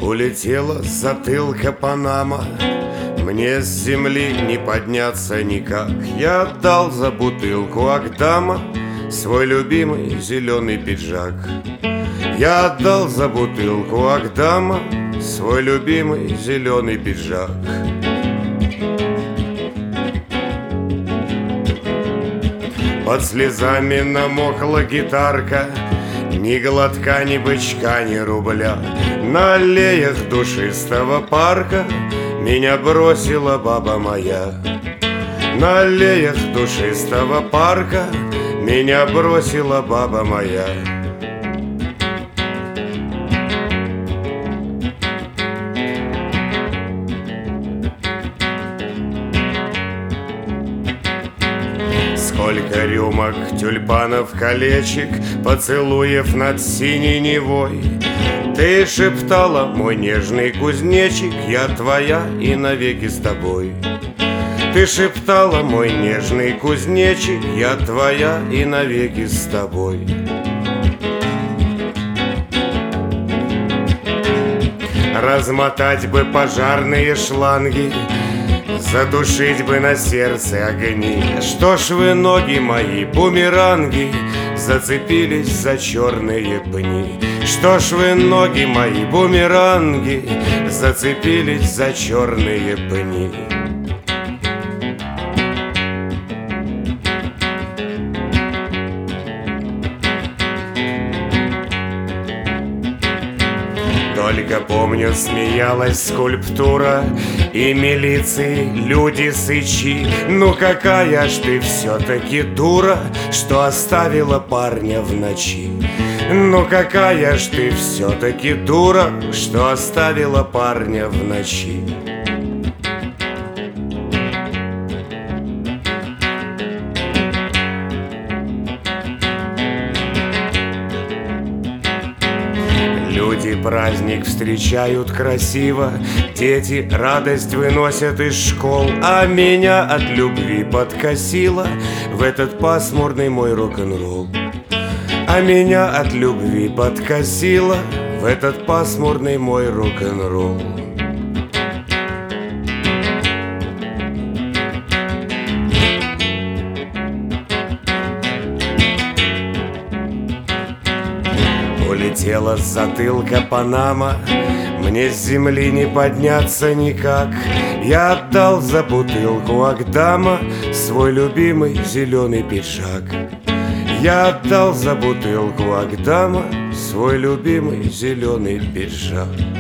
Улетела с затылка Панама, мне с земли не подняться никак. Я отдал за бутылку Агдама свой любимый зеленый пиджак. Я отдал за бутылку Агдама свой любимый зеленый пиджак. Под слезами намокла гитарка, ни глотка, ни бычка, ни рубля. На аллеях душистого парка меня бросила баба моя. На аллеях душистого парка меня бросила баба моя. Сколько рюмок, тюльпанов, колечек, поцелуев над синей Невой. Ты шептала, мой нежный кузнечик, я твоя и навеки с тобой. Ты шептала, мой нежный кузнечик, я твоя и навеки с тобой. Размотать бы пожарные шланги, задушить бы на сердце огни. Что ж вы, ноги мои, бумеранги, зацепились за черные пни? Что ж вы, ноги мои, бумеранги, зацепились за черные пни? Только помню, смеялась скульптура и милиции люди-сычи. Ну какая ж ты все-таки дура, что оставила парня в ночи. Ну какая ж ты все-таки дура, что оставила парня в ночи. Люди праздник встречают красиво, дети радость выносят из школ, а меня от любви подкосило в этот пасмурный мой рок-н-ролл. А меня от любви подкосило в этот пасмурный мой рок-н-ролл. Улетела с затылка Панама, мне с земли не подняться никак. Я отдал за бутылку Агдама свой любимый зеленый пиджак. Я отдал за бутылку Агдама свой любимый зеленый пиджак.